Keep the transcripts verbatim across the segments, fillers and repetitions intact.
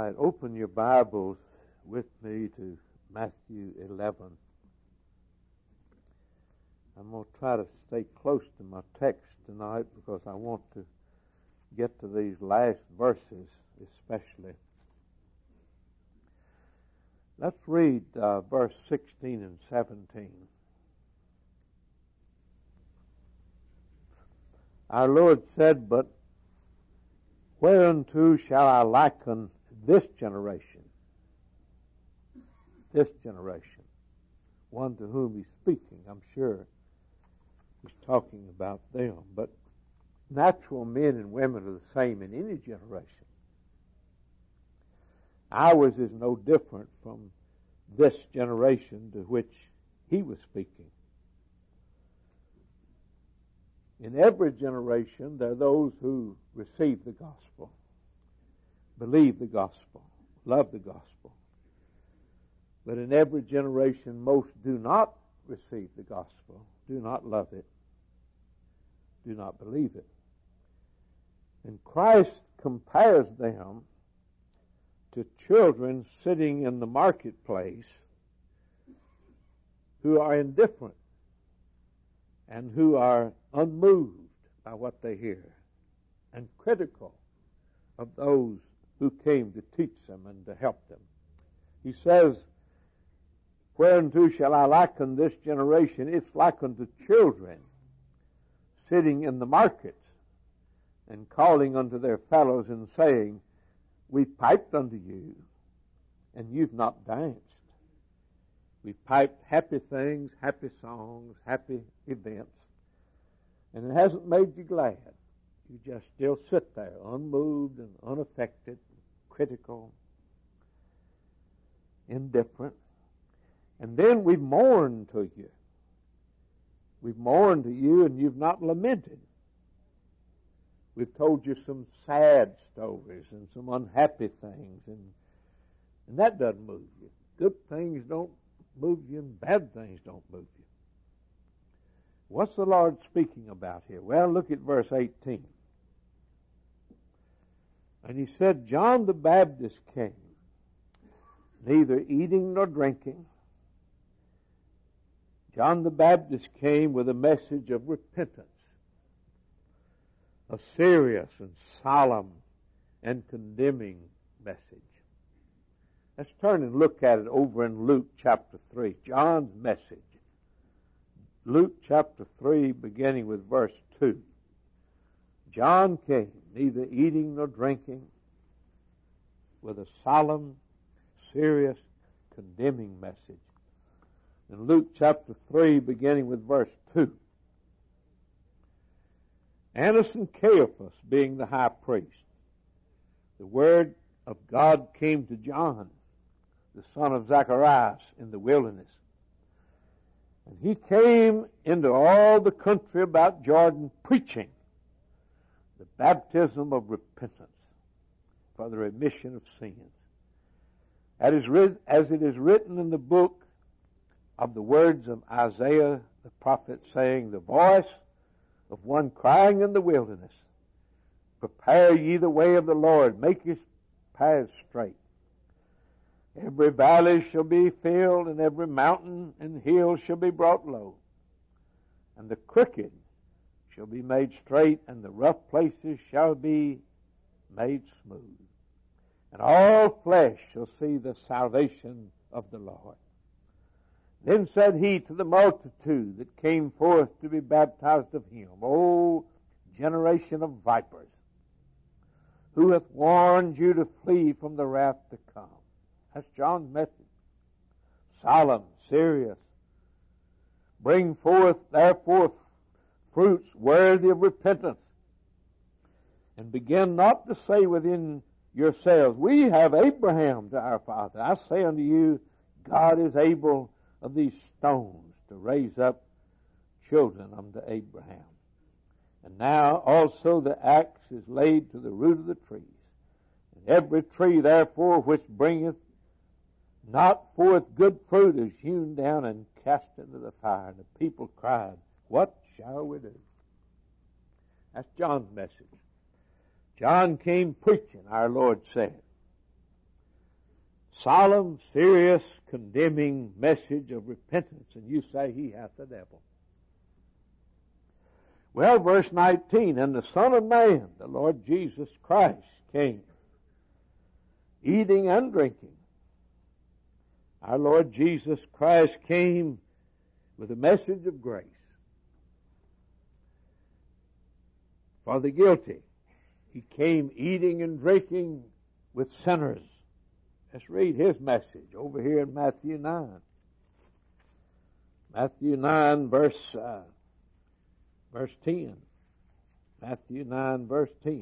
right, open your Bibles with me to Matthew eleven. I'm going to try to stay close to my text tonight because I want to get to these last verses especially. Let's read uh, verse sixteen and seventeen. Our Lord said, "But whereunto shall I liken this generation?" This generation. One to whom he's speaking, I'm sure he's talking about them. But natural men and women are the same in any generation. Ours is no different from this generation to which he was speaking. In every generation, there are those who receive the gospel, believe the gospel, love the gospel. But in every generation, most do not receive the gospel, do not love it, do not believe it. And Christ compares them to children sitting in the marketplace who are indifferent and who are unmoved by what they hear and critical of those who came to teach them and to help them. He says, "Whereunto shall I liken this generation?" It's likened to children sitting in the markets and calling unto their fellows and saying, "We've piped unto you, and you've not danced. We've piped happy things, happy songs, happy events, and it hasn't made you glad. You just still sit there, unmoved and unaffected, critical, indifferent. And then we've mourned to you. We've mourned to you, and you've not lamented. We've told you some sad stories and some unhappy things, and, and that doesn't move you. Good things don't move you, and bad things don't move you." What's the Lord speaking about here? Well, look at verse eighteen. "And he said, John the Baptist came, neither eating nor drinking." John the Baptist came with a message of repentance, a serious and solemn and condemning message. Let's turn and look at it over in Luke chapter three. John's message. Luke chapter three, beginning with verse two. John came, neither eating nor drinking, with a solemn, serious, condemning message. In Luke chapter three, beginning with verse two. "Annas and Caiaphas being the high priest, the word of God came to John, the son of Zacharias, in the wilderness. And he came into all the country about Jordan, preaching the baptism of repentance for the remission of sins. As it is written in the book of the words of Isaiah the prophet, saying, The voice of one crying in the wilderness, Prepare ye the way of the Lord, make his paths straight. Every valley shall be filled, and every mountain and hill shall be brought low. And the crooked shall be made straight, and the rough places shall be made smooth. And all flesh shall see the salvation of the Lord. Then said he to the multitude that came forth to be baptized of him, O generation of vipers, who hath warned you to flee from the wrath to come?" That's John's message. Solemn, serious. "Bring forth, therefore, fruits worthy of repentance, and begin not to say within yourselves, We have Abraham to our father. I say unto you, God is able of these stones to raise up children unto Abraham. And now also the axe is laid to the root of the trees. And every tree, therefore, which bringeth not forth good fruit is hewn down and cast into the fire." And the people cried, "What shall we do?" That's John's message. John came preaching, our Lord said. solemn, serious, condemning message of repentance, and you say he hath the devil. Well, verse nineteen, and the Son of Man, the Lord Jesus Christ, came, eating and drinking. Our Lord Jesus Christ came with a message of grace for the guilty. He came eating and drinking with sinners. Let's read his message over here in Matthew nine. Matthew nine, verse, uh, verse ten. Matthew nine, verse ten.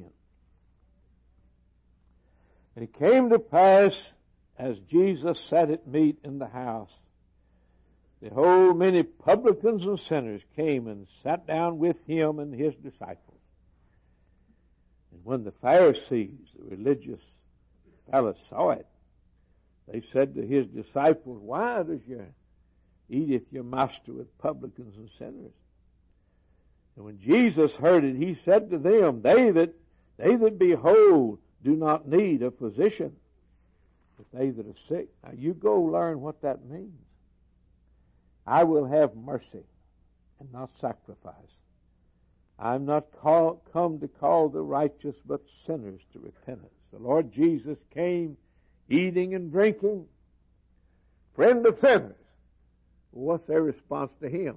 And it came to pass, as Jesus sat at meat in the house, behold, many publicans and sinners came and sat down with him and his disciples. And when the Pharisees, the religious fellows, saw it, they said to his disciples, why does your eateth your master with publicans and sinners? And when Jesus heard it, he said to them, They that they that be whole do not need a physician, but they that are sick. Now you go learn what that means. I will have mercy and not sacrifice. I'm not call, come to call the righteous, but sinners to repentance. The Lord Jesus came eating and drinking, friend of sinners. Well, what's their response to him?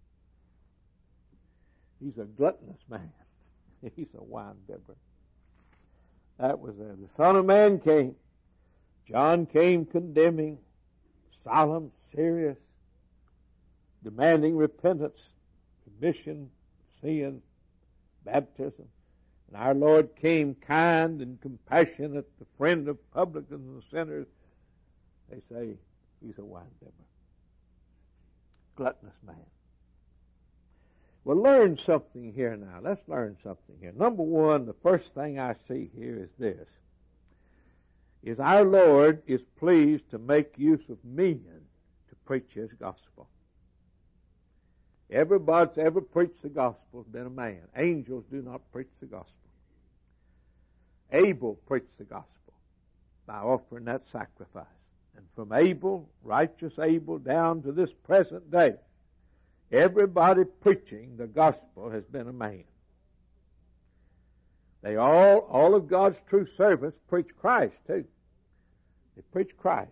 He's a gluttonous man. He's a wine bibber. That was there. The Son of Man came. John came condemning, solemn, serious, demanding repentance, remission, sin, baptism. And our Lord came kind and compassionate, the friend of publicans and sinners. They say he's a wine bibber. Gluttonous man. Well, learn something here now. Let's learn something here. Number one, the first thing I see here is this, is our Lord is pleased to make use of men to preach his gospel. Everybody that's ever preached the gospel has been a man. Angels do not preach the gospel. Abel preached the gospel by offering that sacrifice. And from Abel, righteous Abel, down to this present day, everybody preaching the gospel has been a man. They all, all of God's true servants preach Christ too. They preach Christ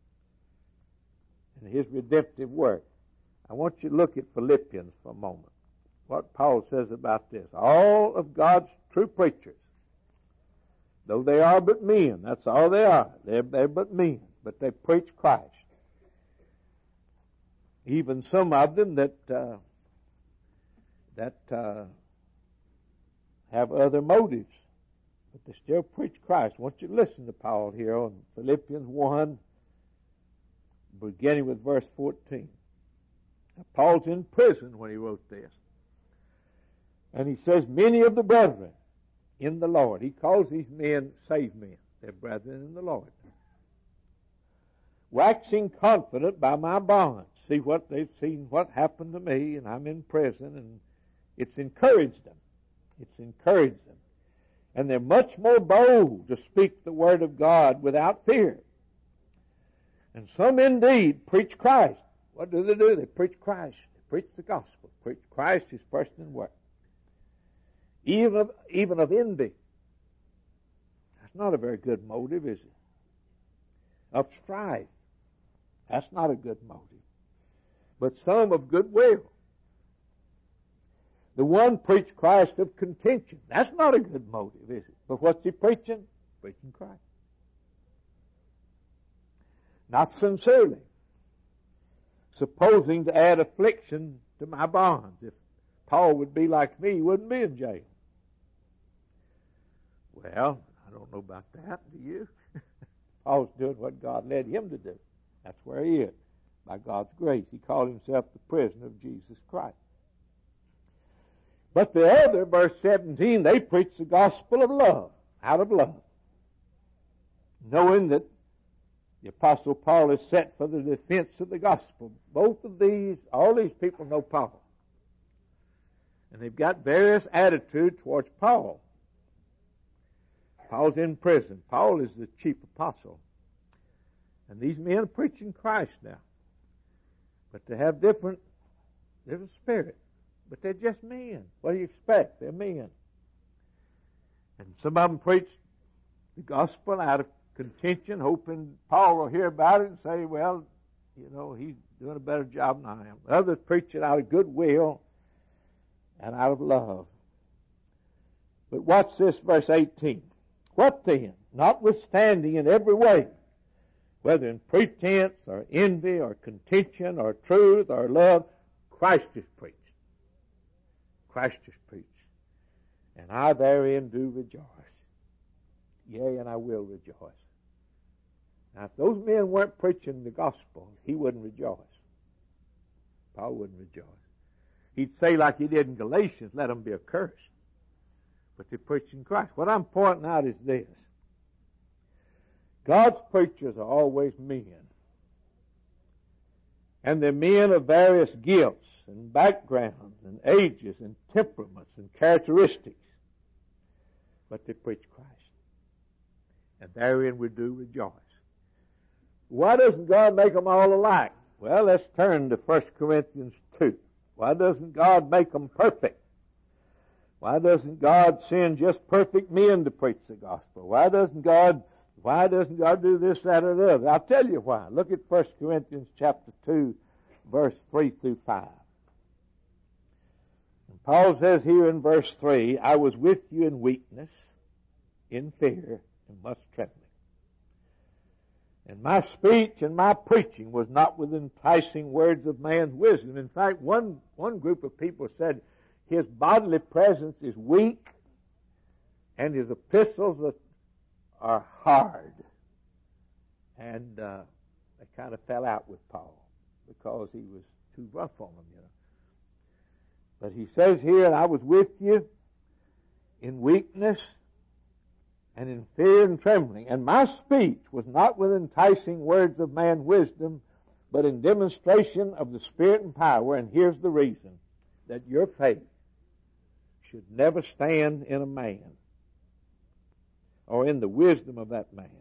and his redemptive work. I want you to look at Philippians for a moment. What Paul says about this. All of God's true preachers, though they are but men, that's all they are. They're, they're but men, but they preach Christ. Even some of them that uh, that uh, have other motives, but they still preach Christ. I want you to listen to Paul here on Philippians one, beginning with verse fourteen. Now, Paul's in prison when he wrote this. And he says, many of the brethren in the Lord. He calls these men saved men. They're brethren in the Lord. Waxing confident by my bonds. See what they've seen, what happened to me, and I'm in prison, and it's encouraged them. It's encouraged them. And they're much more bold to speak the word of God without fear. And some indeed preach Christ. What do they do? They preach Christ. They preach the gospel. Preach Christ, his person and work. Even of, even of envy. That's not a very good motive, is it? Of strife. That's not a good motive. But some of goodwill. The one preached Christ of contention. That's not a good motive, is it? But what's he preaching? Preaching Christ. Not sincerely. Supposing to add affliction to my bonds. If Paul would be like me, he wouldn't be in jail. Well, I don't know about that, do you? Paul's doing what God led him to do. That's where he is. By God's grace. He called himself the prisoner of Jesus Christ. But the other, verse seventeen, they preach the gospel of love, out of love. Knowing that the Apostle Paul is set for the defense of the gospel. Both of these, all these people know Paul. And they've got various attitudes towards Paul. Paul's in prison. Paul is the chief apostle. And these men are preaching Christ now. But they have different, different spirit. But they're just men. What do you expect? They're men. And some of them preach the gospel out of contention, hoping Paul will hear about it and say, well, you know, he's doing a better job than I am. Others preach it out of goodwill and out of love. But watch this, verse eighteen. What then? Notwithstanding in every way, whether in pretense or envy or contention or truth or love, Christ is preached. Christ is preached. And I therein do rejoice. Yea, and I will rejoice. Now, if those men weren't preaching the gospel, he wouldn't rejoice. Paul wouldn't rejoice. He'd say like he did in Galatians, let them be accursed. But they're preaching Christ. What I'm pointing out is this. God's preachers are always men. And they're men of various gifts and backgrounds and ages and temperaments and characteristics. But they preach Christ. And therein we do rejoice. Why doesn't God make them all alike? Well, let's turn to First Corinthians two. Why doesn't God make them perfect? Why doesn't God send just perfect men to preach the gospel? Why doesn't God, why doesn't God do this, that, or the other? I'll tell you why. Look at First Corinthians chapter two, verse three through five. And Paul says here in verse three, I was with you in weakness, in fear, and much trembling. And my speech and my preaching was not with enticing words of man's wisdom. In fact, one, one group of people said his bodily presence is weak and his epistles are hard. And uh, they kind of fell out with Paul because he was too rough on them, you know. But he says here, and I was with you in weakness and in fear and trembling. And my speech was not with enticing words of man's wisdom, but in demonstration of the Spirit and power. And here's the reason, that your faith should never stand in a man or in the wisdom of that man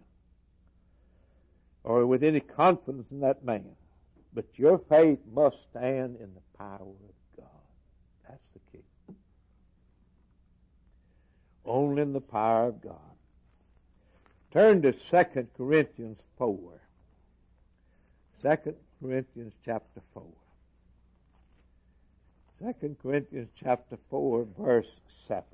or with any confidence in that man. But your faith must stand in the power of God. That's the key. Only in the power of God. Turn to Second Corinthians four. Second Corinthians chapter four. Second Corinthians chapter four, verse seven.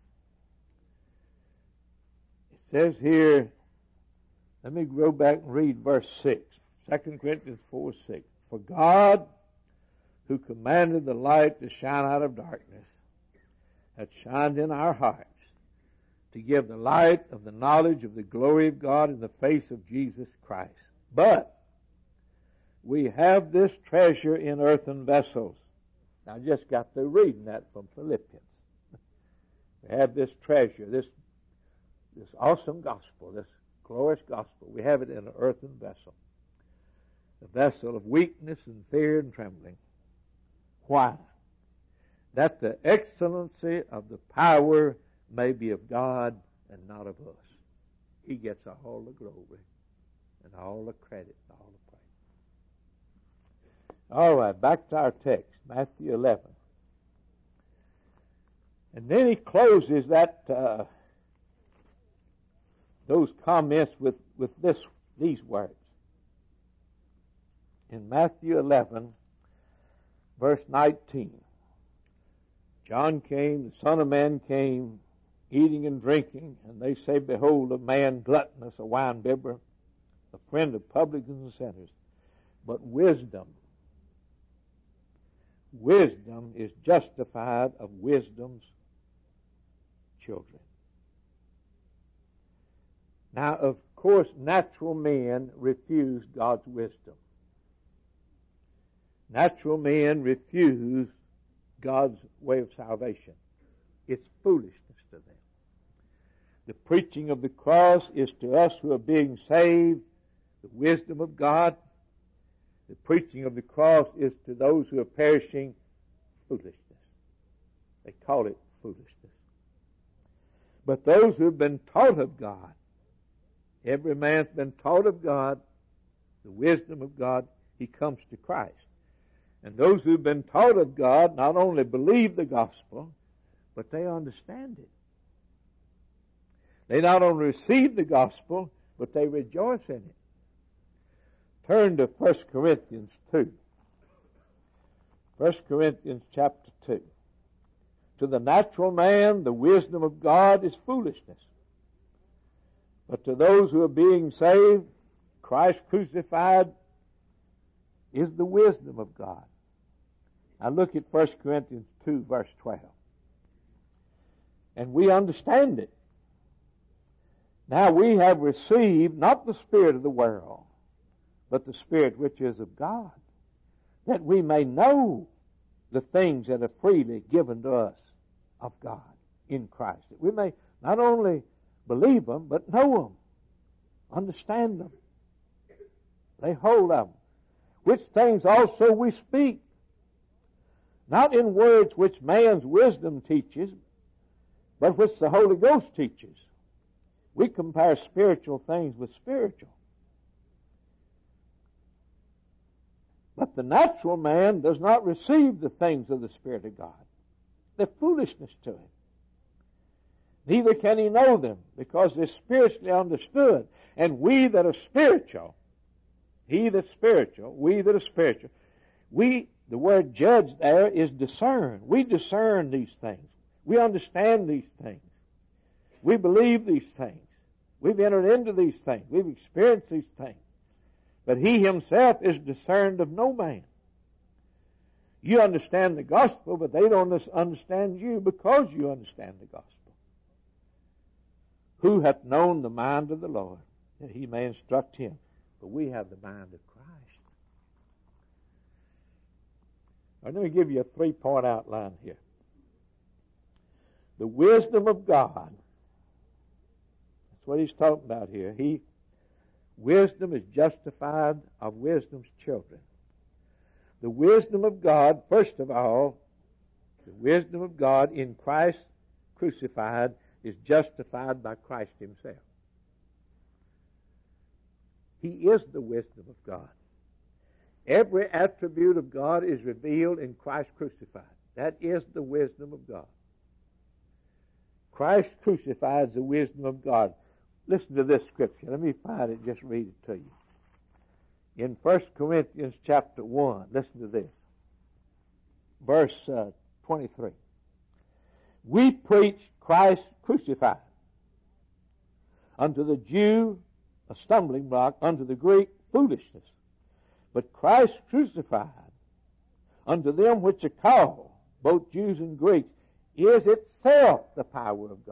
It says here, let me go back and read verse six. Second Corinthians four, six. For God, who commanded the light to shine out of darkness, hath shined in our hearts, to give the light of the knowledge of the glory of God in the face of Jesus Christ. But we have this treasure in earthen vessels. Now, I just got through reading that from Philippians. We have this treasure, this, this awesome gospel, this glorious gospel. We have it in an earthen vessel, a vessel of weakness and fear and trembling. Why? That the excellency of the power may be of God and not of us. He gets all the glory and all the credit and all the praise. All right, back to our text, Matthew eleven. And then he closes that uh, those comments with, with this these words. In Matthew eleven, verse nineteen, John came, the Son of Man came, eating and drinking, and they say, behold, a man gluttonous, a winebibber, a friend of publicans and sinners. But wisdom, wisdom is justified of wisdom's children. Now, of course, natural men refuse God's wisdom. Natural men refuse God's way of salvation. It's foolishness to them. The preaching of the cross is to us who are being saved the wisdom of God. The preaching of the cross is to those who are perishing foolishness. They call it foolishness. But those who have been taught of God, every man's been taught of God, the wisdom of God, he comes to Christ. And those who've been taught of God not only believe the gospel, but they understand it. They not only receive the gospel, but they rejoice in it. Turn to First Corinthians two. First Corinthians chapter two. To the natural man, the wisdom of God is foolishness. But to those who are being saved, Christ crucified is the wisdom of God. Now look at First Corinthians two, verse twelve. And we understand it. Now we have received not the spirit of the world, but the Spirit which is of God, that we may know the things that are freely given to us of God in Christ. That we may not only believe them, but know them, understand them, lay hold of them. Which things also we speak, not in words which man's wisdom teaches, but which the Holy Ghost teaches. We compare spiritual things with spiritual. But the natural man does not receive the things of the Spirit of God. They're foolishness to him. Neither can he know them, because they're spiritually understood. And we that are spiritual, he that's spiritual, we that are spiritual, we, the word judge there is discern. We discern these things. We understand these things. We believe these things. We've entered into these things. We've experienced these things. But he himself is discerned of no man. You understand the gospel, but they don't understand you because you understand the gospel. Who hath known the mind of the Lord, that he may instruct him? But we have the mind of Christ. I'm going to give you a three-point outline here. The wisdom of God. That's what he's talking about here. He Wisdom is justified of wisdom's children. The wisdom of God, first of all, the wisdom of God in Christ crucified is justified by Christ himself. He is the wisdom of God. Every attribute of God is revealed in Christ crucified. That is the wisdom of God. Christ crucified is the wisdom of God. Listen to this scripture. Let me find it, just read it to you. In First Corinthians chapter one, listen to this. Verse uh, twenty-three. We preach Christ crucified. Unto the Jew, a stumbling block. Unto the Greek, foolishness. But Christ crucified, unto them which are called, both Jews and Greeks, is itself the power of God.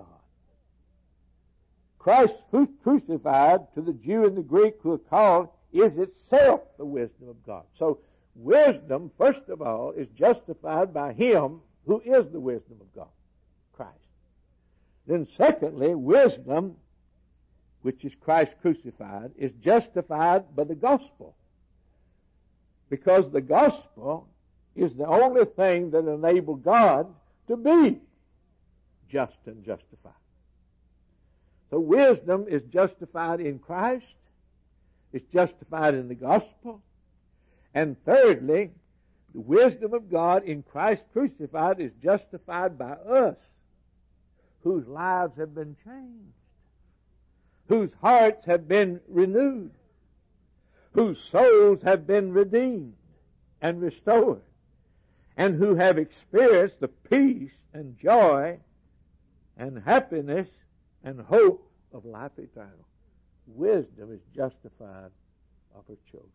Christ crucified to the Jew and the Greek who are called is itself the wisdom of God. So wisdom, first of all, is justified by him who is the wisdom of God, Christ. Then secondly, wisdom, which is Christ crucified, is justified by the gospel. Because the gospel is the only thing that enables God to be just and justified. So wisdom is justified in Christ. It's justified in the gospel. And thirdly, the wisdom of God in Christ crucified is justified by us, whose lives have been changed, whose hearts have been renewed, whose souls have been redeemed and restored, and who have experienced the peace and joy and happiness and hope of life eternal. Wisdom is justified of her children.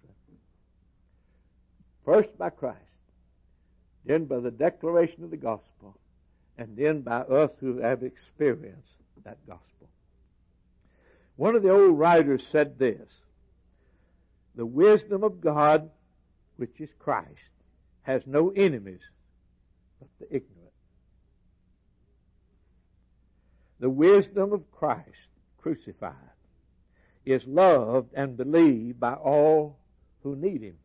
First by Christ, then by the declaration of the gospel, and then by us who have experienced that gospel. One of the old writers said this: the wisdom of God, which is Christ, has no enemies but the ignorant. The wisdom of Christ crucified is loved and believed by all who need him.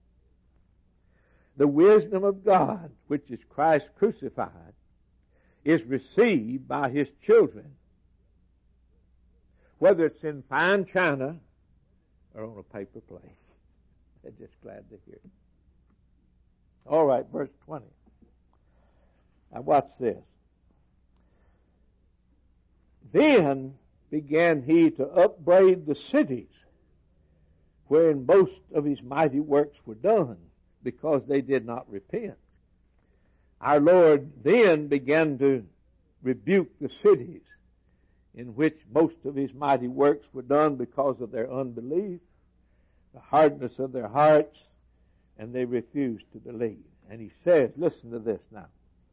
The wisdom of God, which is Christ crucified, is received by his children, whether it's in fine china or on a paper plate. They're just glad to hear it. All right, verse twenty. Now watch this. Then began he to upbraid the cities wherein most of his mighty works were done, because they did not repent. Our Lord then began to rebuke the cities in which most of his mighty works were done because of their unbelief, the hardness of their hearts, and they refused to believe. And he says, listen to this now.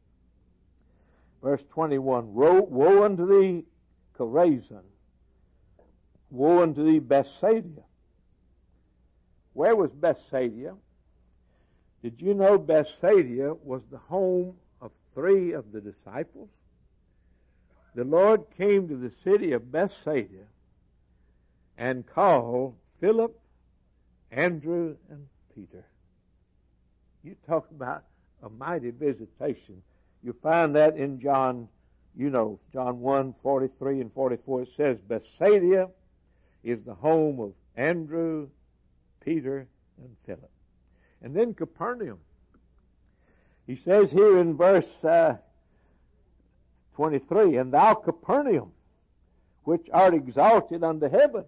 Verse twenty-one, Woe, woe unto thee, Chorazin! Woe unto thee, Bethsaida! Where was Bethsaida? Did you know Bethsaida was the home of three of the disciples? The Lord came to the city of Bethsaida and called Philip, Andrew, and Peter. You talk about a mighty visitation. You find that in John, you know, John one, forty-three and forty-four. It says Bethsaida is the home of Andrew, Peter, and Philip. And then Capernaum. He says here in verse uh, twenty-three, And thou, Capernaum, which art exalted unto heaven.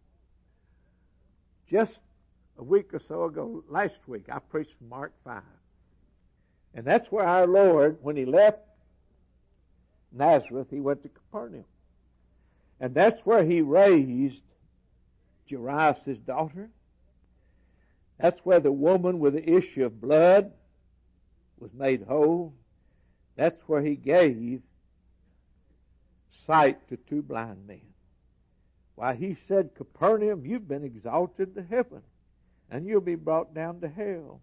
Just a week or so ago, last week, I preached from Mark five. And that's where our Lord, when he left Nazareth, he went to Capernaum. And that's where he raised Jairus' daughter. That's where the woman with the issue of blood was made whole. That's where he gave sight to two blind men. Why, he said, Capernaum, you've been exalted to heaven, and you'll be brought down to hell.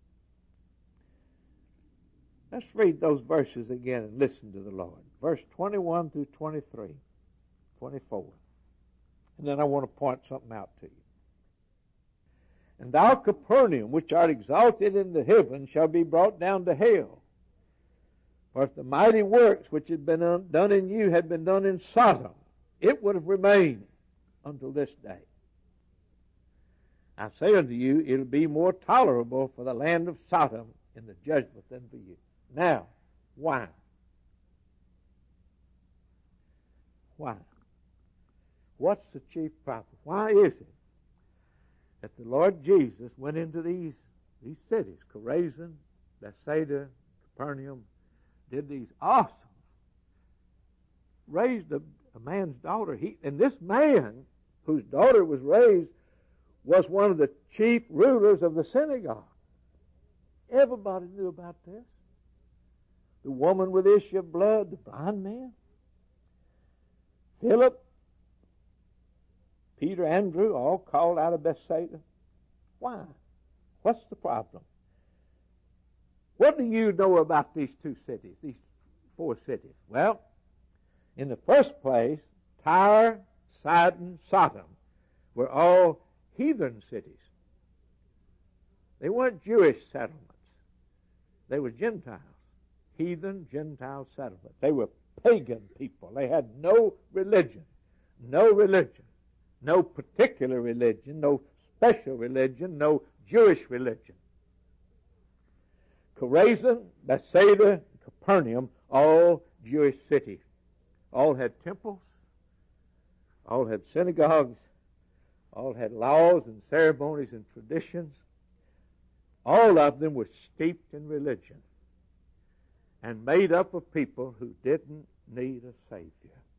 Let's read those verses again and listen to the Lord. Verse twenty-one through twenty-three, twenty-four. And then I want to point something out to you. And thou, Capernaum, which art exalted into heaven, shall be brought down to hell. For if the mighty works which had been done in you had been done in Sodom, it would have remained until this day. I say unto you, it will be more tolerable for the land of Sodom in the judgment than for you. Now, why? Why? What's the chief problem? Why is it that the Lord Jesus went into these, these cities, Chorazin, Bethsaida, Capernaum, did these awesome, raised a, a man's daughter. He, and this man, whose daughter was raised, was one of the chief rulers of the synagogue. Everybody knew about this. The woman with issue of blood, the blind man, Philip, Peter, Andrew, all called out of Bethsaida. Why? What's the problem? What do you know about these two cities, these four cities? Well, in the first place, Tyre, Sidon, Sodom were all heathen cities. They weren't Jewish settlements. They were Gentiles. Heathen, Gentile settlements. They were pagan people. They had no religion. No religion. No particular religion. No special religion. No Jewish religion. Chorazin, Bethsaida, Capernaum, all Jewish cities. All had temples. All had synagogues. All had laws and ceremonies and traditions. All of them were steeped in religion and made up of people who didn't need a Savior.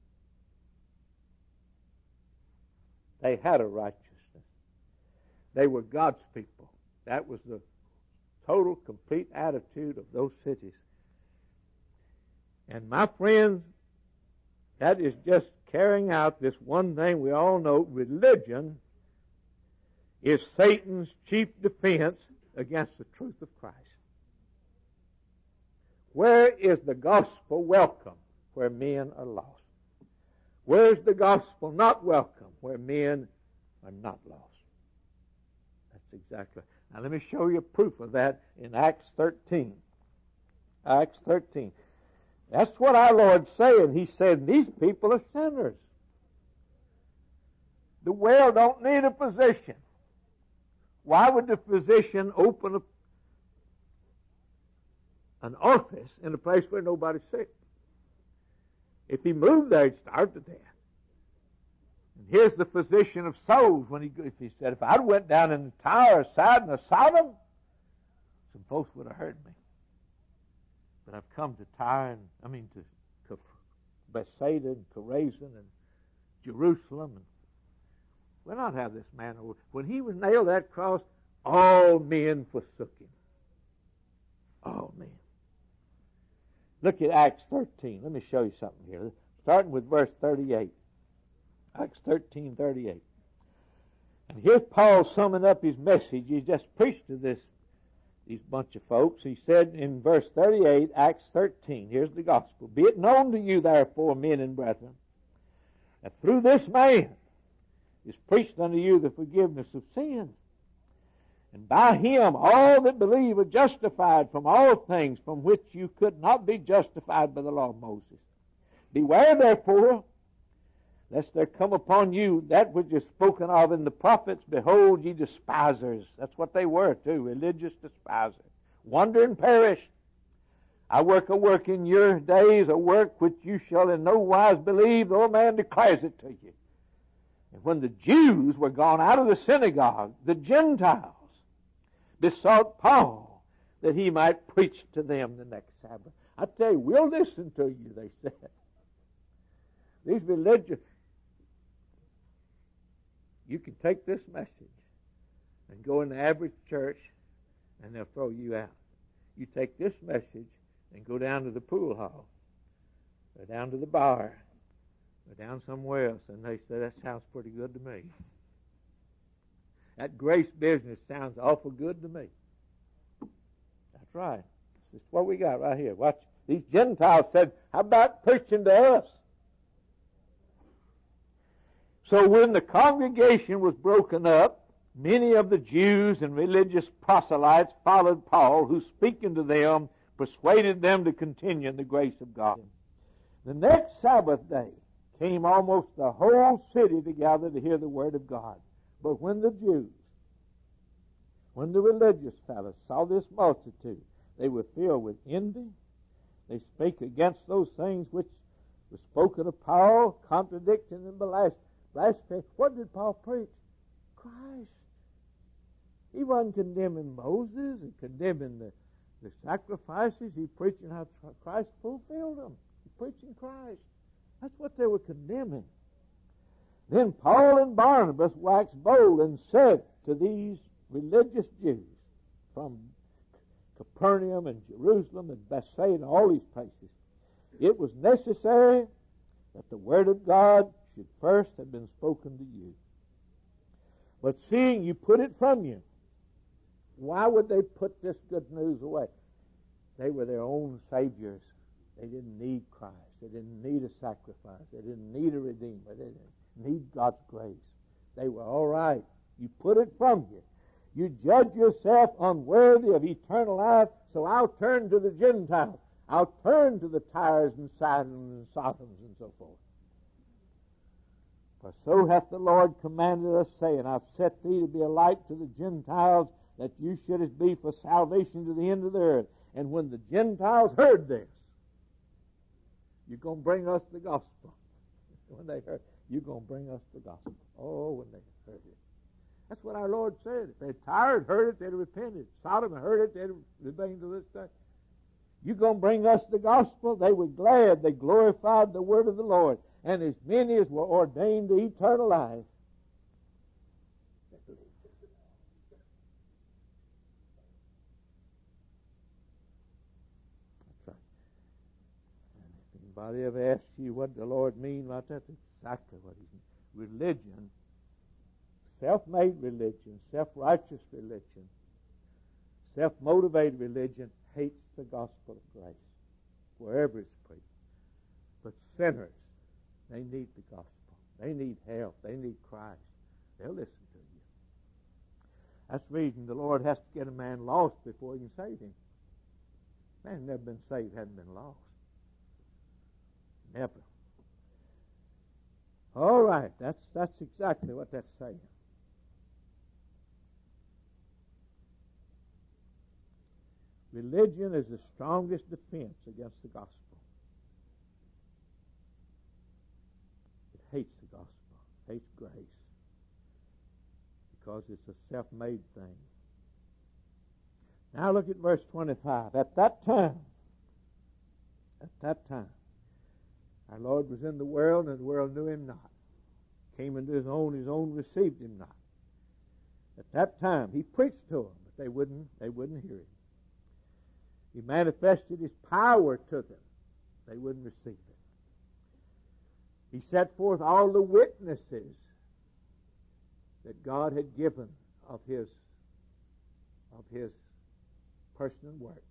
They had a righteousness. They were God's people. That was the total, complete attitude of those cities. And my friends, that is just carrying out this one thing we all know. Religion is Satan's chief defense against the truth of Christ. Where is the gospel welcome? Where men are lost. Where is the gospel not welcome? Where men are not lost. That's exactly. Now let me show you proof of that in Acts thirteen. Acts thirteen. That's what our Lord's saying. He said, these people are sinners. The well don't need a physician. Why would the physician open a, an orifice in a place where nobody's sick? If he moved there, he'd starve to death. And here's the physician of souls when he, if he said, if I'd went down in the Tyre, Sidon, or Sodom, some folks would have heard me. But I've come to Tyre, and I mean to Bethsaida and Chorazin and Jerusalem. And we'll not have this man over. When he was nailed to that cross, all men forsook him. All men. Look at Acts thirteen. Let me show you something here. Starting with verse thirty-eight. Acts thirteen, thirty-eight. And here's Paul summing up his message. He's just preached to this these bunch of folks. He said in verse thirty-eight, Acts thirteen, here's the gospel. Be it known to you, therefore, men and brethren, that through this man is preached unto you the forgiveness of sins. And by him all that believe are justified from all things from which you could not be justified by the law of Moses. Beware, therefore, lest there come upon you that which is spoken of in the prophets. Behold, ye despisers. That's what they were, too, religious despisers. Wonder and perish. I work a work in your days, a work which you shall in no wise believe, though a man declares it to you. And when the Jews were gone out of the synagogue, the Gentiles besought Paul that he might preach to them the next Sabbath. I tell you, we'll listen to you, they said. These religious... You can take this message and go in the average church and they'll throw you out. You take this message and go down to the pool hall or down to the bar or down somewhere else and they say, that sounds pretty good to me. That grace business sounds awful good to me. That's right. This is what we got right here. Watch. These Gentiles said, how about preaching to us? So when the congregation was broken up, many of the Jews and religious proselytes followed Paul, who, speaking to them, persuaded them to continue in the grace of God. The next Sabbath day came almost the whole city together to hear the word of God. But when the Jews, when the religious fellows saw this multitude, they were filled with envy. They spake against those things which were spoken of Paul, contradicting and blaspheming. Blasphemy. What did Paul preach? Christ. He wasn't condemning Moses and condemning the, the sacrifices. He preaching how Christ fulfilled them. He's preaching Christ. That's what they were condemning. Then Paul and Barnabas waxed bold and said to these religious Jews from Capernaum and Jerusalem and Bethsaida and all these places, it was necessary that the word of God should first have been spoken to you. But seeing you put it from you, why would they put this good news away? They were their own saviors. They didn't need Christ. They didn't need a sacrifice. They didn't need a redeemer. They didn't need God's grace. They were all right. You put it from you. You judge yourself unworthy of eternal life, so I'll turn to the Gentiles. I'll turn to the Tyres and Sidons and Sodoms and so forth. For so hath the Lord commanded us, saying, I've set thee to be a light to the Gentiles, that you shouldest be for salvation to the end of the earth. And when the Gentiles heard this, you're going to bring us the gospel. When they heard, you're going to bring us the gospel. Oh, when they heard it. That's what our Lord said. If they Tyre had heard it, they'd have repented. Sodom had heard it, they'd have remained to this day. You're going to bring us the gospel? They were glad. They glorified the word of the Lord. And as many as were ordained to eternal life. That's right. And if anybody ever asks you what the Lord means by that, that's exactly what he means. Religion, self-made religion, self-righteous religion, self-motivated religion hates the gospel of grace wherever it's preached. But sinners, they need the gospel. They need help. They need Christ. They'll listen to you. That's the reason the Lord has to get a man lost before he can save him. Man who's never been saved hadn't been lost. Never. All right, that's that's exactly what that's saying. Religion is the strongest defense against the gospel. It hates the gospel, hates grace, because it's a self-made thing. Now look at verse twenty-five. At that time, at that time, our Lord was in the world, and the world knew him not. Came into his own, his own received him not. At that time, he preached to them, but they wouldn't, they wouldn't hear him. He manifested his power to them. They wouldn't receive it. He set forth all the witnesses that God had given of his, of his person and work.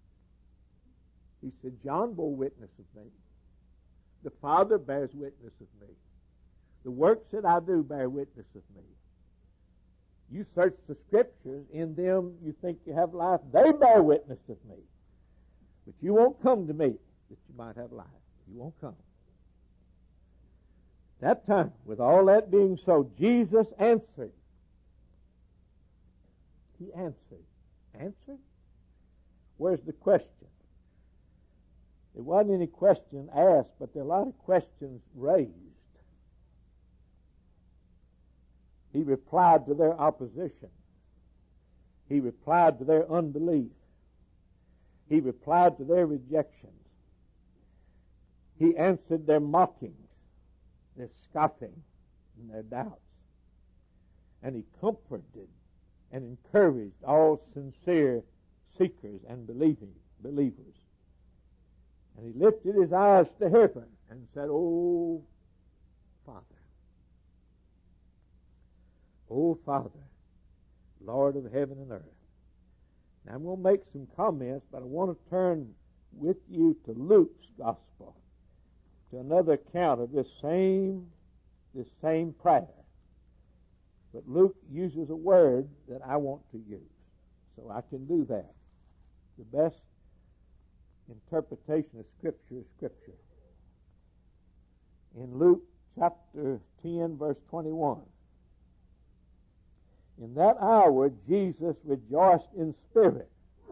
He said, John bore witness of me. The Father bears witness of me. The works that I do bear witness of me. You search the Scriptures. In them you think you have life. They bear witness of me. But you won't come to me that you might have life. You won't come. That time, with all that being so, Jesus answered. He answered. Answered? Where's the question? There wasn't any question asked, but there are a lot of questions raised. He replied to their opposition. He replied to their unbelief. He replied to their rejections. He answered their mockings, their scoffing, and their doubts. And he comforted and encouraged all sincere seekers and believing believers. And he lifted his eyes to heaven and said, "Oh, Father, oh, Father, Lord of heaven and earth." Now I'm going to make some comments, but I want to turn with you to Luke's gospel, to another account of this same, this same prayer. But Luke uses a word that I want to use, so I can do that. The best interpretation of Scripture is Scripture. In Luke chapter ten, verse twenty-one, in that hour Jesus rejoiced in spirit.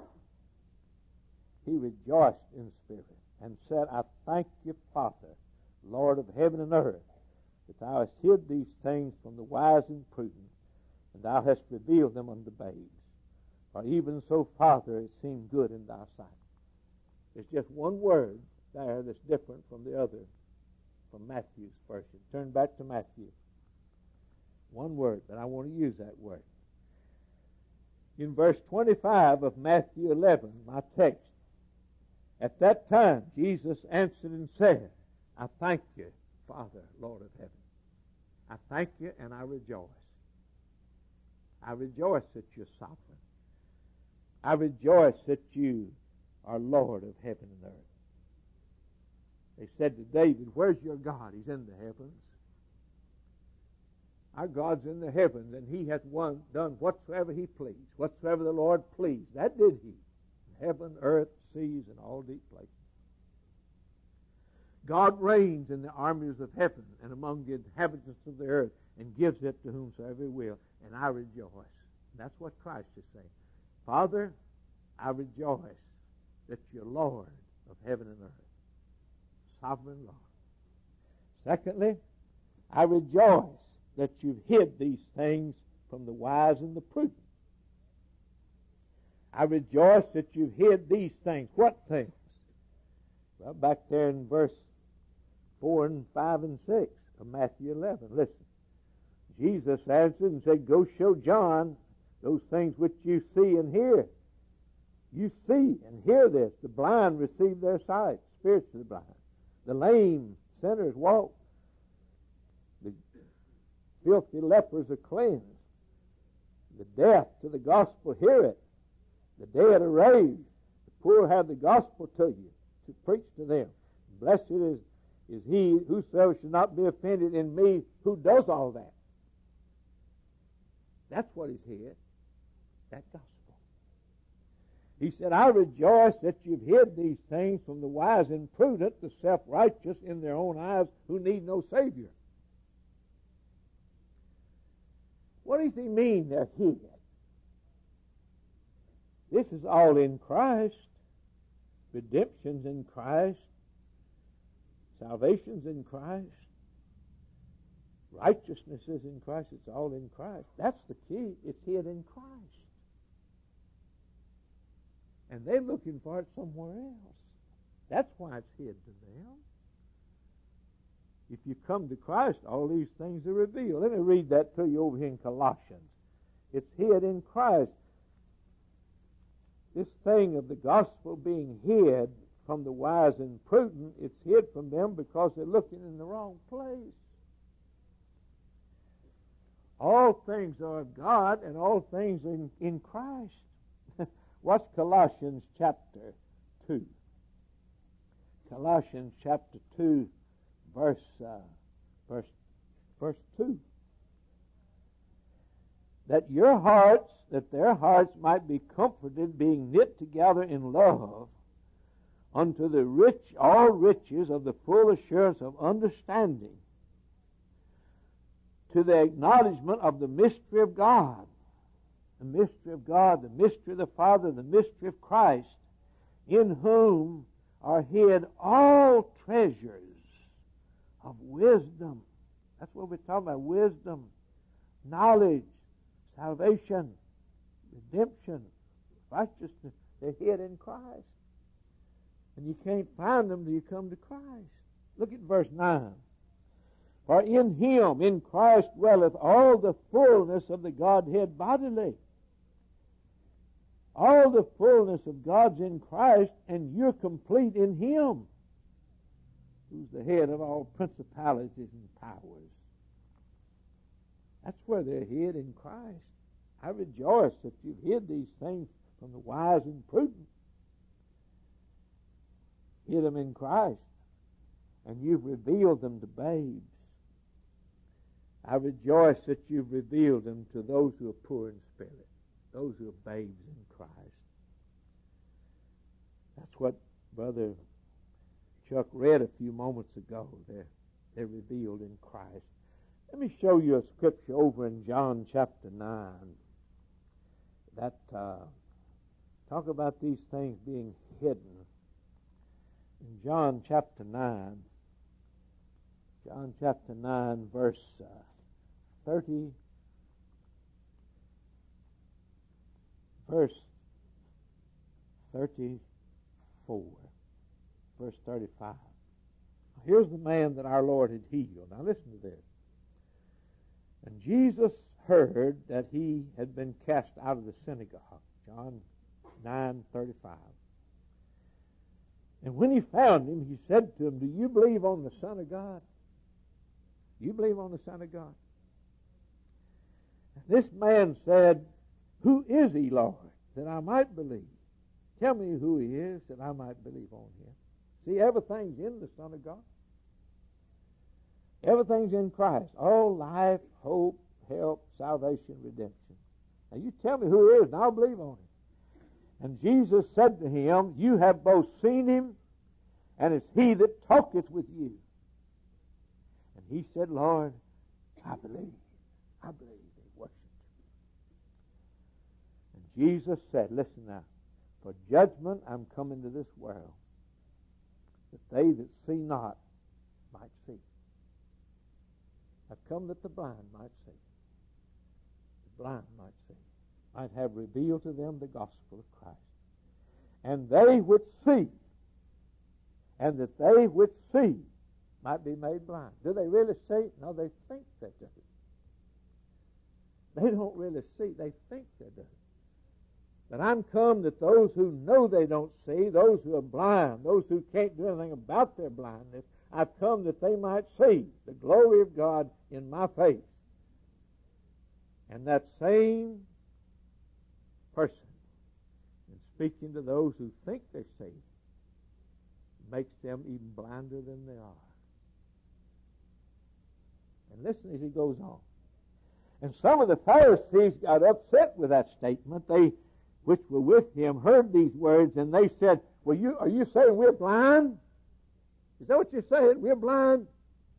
He rejoiced in spirit and said, "I thank you, Father, Lord of heaven and earth, that thou hast hid these things from the wise and prudent, and thou hast revealed them unto babes. For even so, Father, it seemed good in thy sight." There's just one word there that's different from the other, from Matthew's version. Turn back to Matthew. One word, but I want to use that word. In verse twenty-five of Matthew eleven, my text, at that time Jesus answered and said, "I thank you, Father, Lord of heaven. I thank you and I rejoice. I rejoice that you're sovereign. I rejoice that you are Lord of heaven and earth." They said to David, "Where's your God?" "He's in the heavens." Our God's in the heavens, and he hath one, done whatsoever he pleased. Whatsoever the Lord pleased, that did he. Heaven, earth, seas, and all deep places. God reigns in the armies of heaven and among the inhabitants of the earth, and gives it to whomsoever he will, and I rejoice. And that's what Christ is saying. Father, I rejoice that you're Lord of heaven and earth, sovereign Lord. Secondly, I rejoice that you've hid these things from the wise and the prudent. I rejoice that you've hid these things. What things? Well, back there in verse four and five and six of Matthew eleven. Listen. Jesus answered and said, "Go show John those things which you see and hear." You see and hear this. The blind receive their sight, spiritually blind. The lame sinners walk. The filthy lepers are cleansed. The deaf to the gospel hear it. The dead are raised. The poor have the gospel to you, to preach to them. Blessed is, is he whosoever should not be offended in me, who does all that. That's what he's here, that gospel. He said, "I rejoice that you've hid these things from the wise and prudent, the self-righteous in their own eyes, who need no Savior." What does he mean they're hid? This is all in Christ. Redemption's in Christ. Salvation's in Christ. Righteousness is in Christ. It's all in Christ. That's the key. It's hid in Christ. And they're looking for it somewhere else. That's why it's hid to them. If you come to Christ, all these things are revealed. Let me read that to you over here in Colossians. It's hid in Christ. This thing of the gospel being hid from the wise and prudent, it's hid from them because they're looking in the wrong place. All things are of God, and all things are in, in Christ. Watch Colossians chapter two. Colossians chapter two, verse uh, verse verse two. That your hearts, that their hearts might be comforted, being knit together in love, unto the rich, all riches of the full assurance of understanding, to the acknowledgement of the mystery of God, the mystery of God, the mystery of the Father, the mystery of Christ, in whom are hid all treasures of wisdom. That's what we're talking about, wisdom, knowledge, salvation, redemption, righteousness. They're hid in Christ. And you can't find them till you come to Christ. Look at verse nine. For in him, in Christ, dwelleth all the fullness of the Godhead bodily. All the fullness of God's in Christ, and you're complete in him, who's the head of all principalities and powers. That's where they're hid in Christ. I rejoice that you've hid these things from the wise and prudent. Hid them in Christ, and you've revealed them to babes. I rejoice that you've revealed them to those who are poor in spirit, those who are babes in Christ. That's what Brother Chuck read a few moments ago. They're, they're revealed in Christ. Let me show you a scripture over in John chapter nine that uh, talk about these things being hidden. In John chapter nine, John chapter nine, verse uh, thirty, verse thirty-four, verse thirty-five. Here's the man that our Lord had healed. Now listen to this. And Jesus heard that he had been cast out of the synagogue. John nine thirty-five. And when he found him, he said to him, do you believe on the Son of God? Do you believe on the Son of God? And this man said, who is he, Lord, that I might believe? Tell me who he is, that I might believe on him. See, everything's in the Son of God. Everything's in Christ. All life, hope, help, salvation, redemption. Now you tell me who he is, and I'll believe on him. And Jesus said to him, you have both seen him, and it's he that talketh with you. And he said, Lord, I believe. I believe. They worshiped him. And Jesus said, listen now, for judgment I'm come into this world, that they that see not might see. I've come that the blind might see. The blind might see. Might have revealed to them the gospel of Christ. And they which see, and that they which see might be made blind. Do they really see? No, they think they do. They don't really see. They think they do. But I'm come that those who know they don't see, those who are blind, those who can't do anything about their blindness, I've come that they might see the glory of God in my face. And that same person, in speaking to those who think they see, makes them even blinder than they are. And listen as he goes on. And some of the Pharisees got upset with that statement. They, which were with him, heard these words, and they said, well, you, are you saying we're blind? Is that what you're saying? We're blind?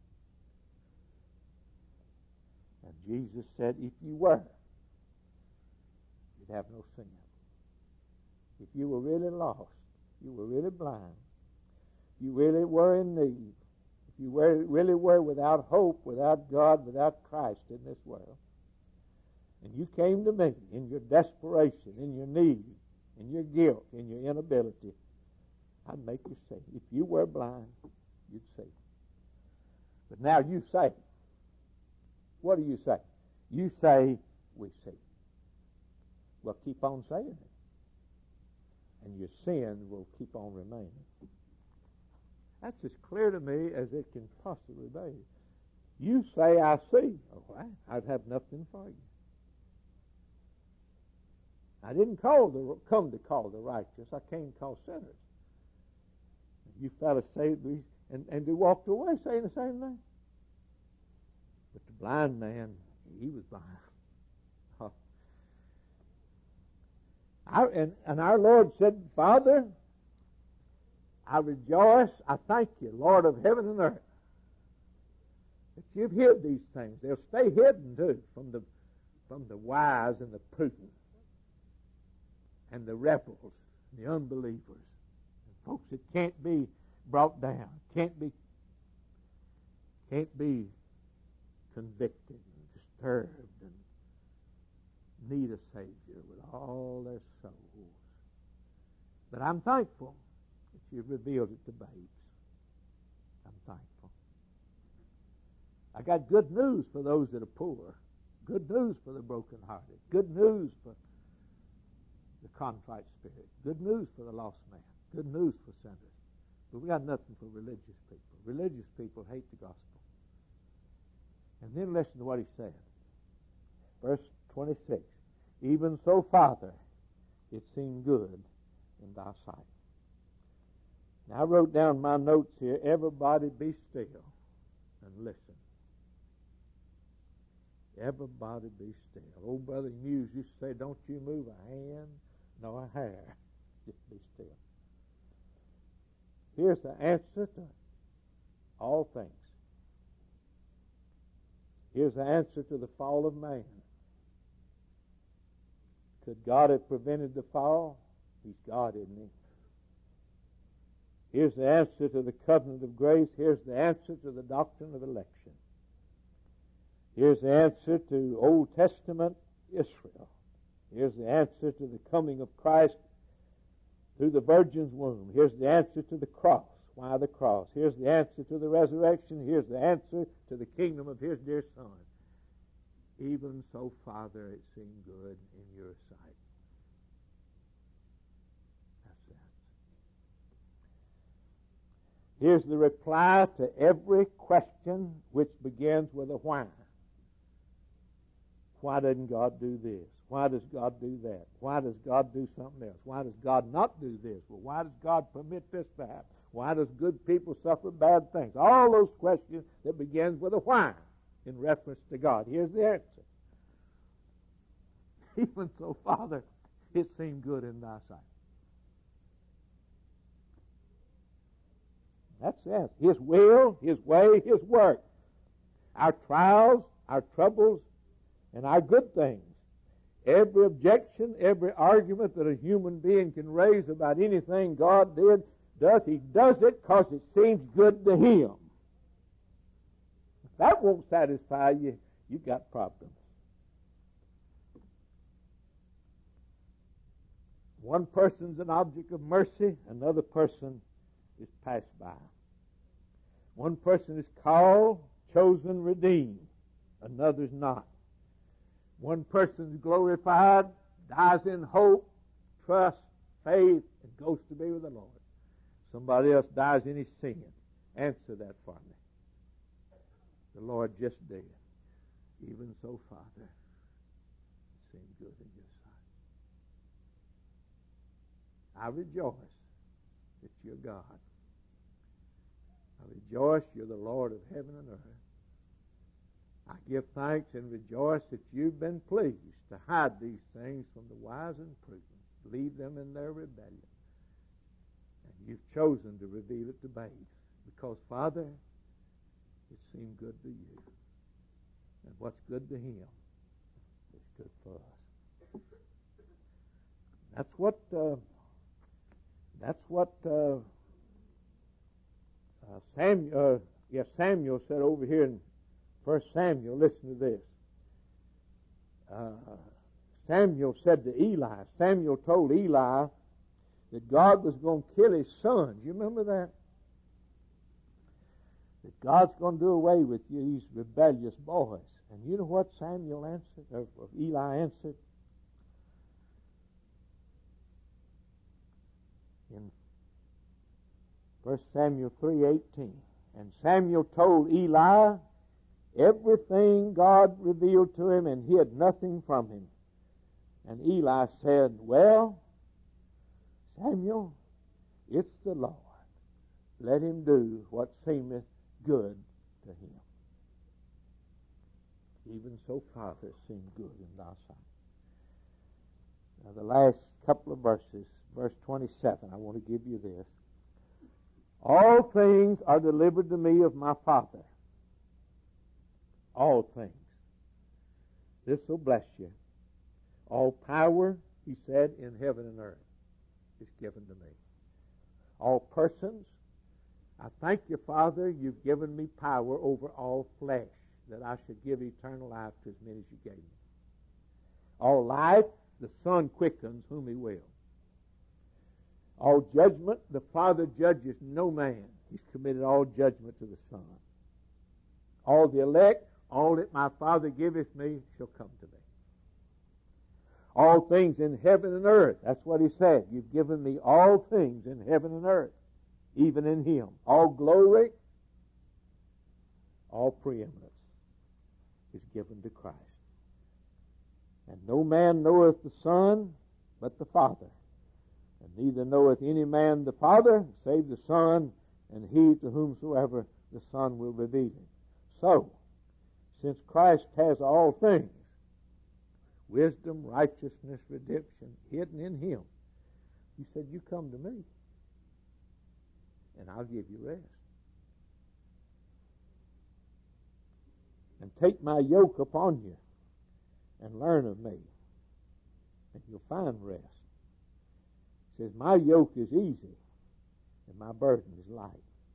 And Jesus said, if you were, you'd have no sin. if you were really lost, you were really blind, you really were in need, if you were, really were without hope, without God, without Christ in this world, and you came to me in your desperation, in your need, in your guilt, in your inability, I'd make you see. If you were blind, you'd see. But now you say, what do you say? You say, we see. Well, keep on saying it. And your sin will keep on remaining. That's as clear to me as it can possibly be. You say, I see. Oh, I, I'd have nothing for you. I didn't call the, come to call the righteous. I came to call sinners. You fellas say, and, and they walked away saying the same thing. But the blind man, he was blind. Oh. Our, and, and our Lord said, Father, I rejoice, I thank you, Lord of heaven and earth, that you've hid these things. They'll stay hidden, too, from the, from the wise and the prudent and the rebels and the unbelievers. And folks that can't be brought down, can't be, can't be convicted and disturbed and need a Savior with all their souls. But I'm thankful that you've revealed it to babes. I'm thankful. I got good news for those that are poor. Good news for the brokenhearted. Good news for the contrite spirit. Good news for the lost man. Good news for sinners. But we got nothing for religious people. Religious people hate the gospel. And then listen to what he said. Verse twenty-six. Even so, Father, it seemed good in thy sight. Now I wrote down my notes here. Everybody be still and listen. Everybody be still. Old Brother Hughes used to say, don't you move a hand nor a hair. Just be still. Here's the answer to all things. Here's the answer to the fall of man. Could God have prevented the fall? He's God, isn't he? Here's the answer to the covenant of grace. Here's the answer to the doctrine of election. Here's the answer to Old Testament Israel. Here's the answer to the coming of Christ through the virgin's womb. Here's the answer to the cross. Why the cross? Here's the answer to the resurrection. Here's the answer to the kingdom of his dear Son. Even so, Father, it seemed good in your sight. That's it. Here's the reply to every question which begins with a why. Why doesn't God do this? Why does God do that? Why does God do something else? Why does God not do this? Well, why does God permit this to happen? Why does good people suffer bad things? All those questions that begins with a why in reference to God. Here's the answer. Even so, Father, it seemed good in thy sight. That's it. His will, his way, his work. Our trials, our troubles, and our good things. Every objection, every argument that a human being can raise about anything God did, does, he does it because it seems good to him. If that won't satisfy you, you've got problems. One person's an object of mercy, another person is passed by. One person is called, chosen, redeemed, another's not. One person's glorified, dies in hope, trust, faith, and goes to be with the Lord. Somebody else dies in his sin. Answer that for me. The Lord just did. Even so, Father, it seemed good in your sight. I rejoice that you're God. I rejoice you're the Lord of heaven and earth. I give thanks and rejoice that you've been pleased to hide these things from the wise and prudent, leave them in their rebellion. And you've chosen to reveal it to babes because, Father, it seemed good to you. And what's good to him is good for us. That's what uh, That's what uh, uh, Samuel, uh, yes, Samuel said over here in First Samuel. Listen to this. Uh, Samuel said to Eli, Samuel told Eli that God was going to kill his sons. You remember that? That God's going to do away with you, these rebellious boys. And you know what Samuel answered, or, or Eli answered? In First Samuel three eighteen. And Samuel told Eli everything God revealed to him and hid nothing from him. And Eli said, well, Samuel, it's the Lord. Let him do what seemeth good to him. Even so, Father, seem good in thy sight. Now, the last couple of verses, verse twenty-seven, I want to give you this. All things are delivered to me of my Father. All things. This will bless you. All power, he said, in heaven and earth is given to me. All persons, I thank you, Father, you've given me power over all flesh, that I should give eternal life to as many as you gave me. All life, the Son quickens whom he will. All judgment, the Father judges no man. He's committed all judgment to the Son. All the elect, all that my Father giveth me shall come to me. All things in heaven and earth, that's what he said. You've given me all things in heaven and earth, even in him. All glory, all preeminence is given to Christ. And no man knoweth the Son but the Father. And neither knoweth any man the Father save the Son, and he to whomsoever the Son will reveal him. So, since Christ has all things, wisdom, righteousness, redemption, hidden in him, he said, you come to me, and I'll give you rest. And take my yoke upon you, and learn of me, and you'll find rest. He says, my yoke is easy, and my burden is light.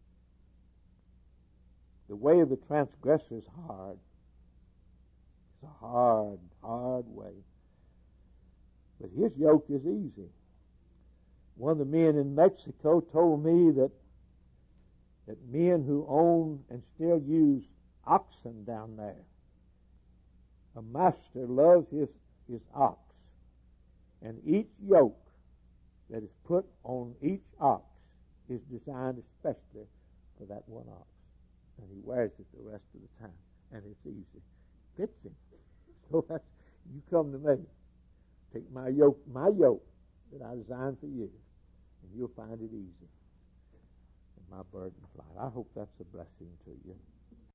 The way of the transgressor is hard. It's a hard, hard way. But his yoke is easy. One of the men in Mexico told me that that men who own and still use oxen down there, a master loves his, his ox. And each yoke that is put on each ox is designed especially for that one ox. And he wears it the rest of the time. And it's easy. Fits him. So that's, you come to me. Take my yoke, my yoke that I designed for you, and you'll find it easy. And my burden's light. I hope that's a blessing to you.